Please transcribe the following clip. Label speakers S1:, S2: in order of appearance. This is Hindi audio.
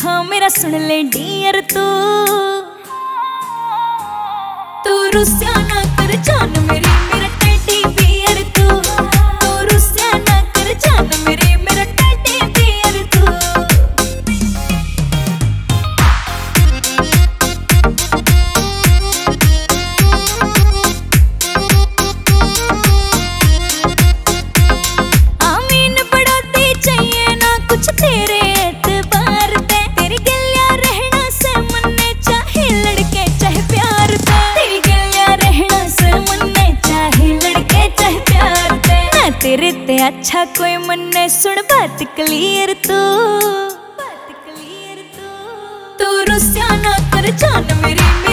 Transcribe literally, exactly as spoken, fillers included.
S1: हाँ मेरा सुन ले डियर तू तू रुस्या ना कर जान मेरी मेरा टेडी बियर तू तू रुस्या ना कर जान मेरी मेरा टेडी बियर तू। आमीन बढ़ोती चाहिए ना कुछ तेरे एतबार पे तेरी गलिया रहना से मन्ने चाहे लड़के चाहे प्यार पे तेरी गलिया रहना से मन्ने चाहे लड़के चाहे प्यार पे ना तेरे ते अच्छा कोई मन्ने सुन बात क्लियर तू बात क्लियर तू तू रुस्या ना कर जान मेरी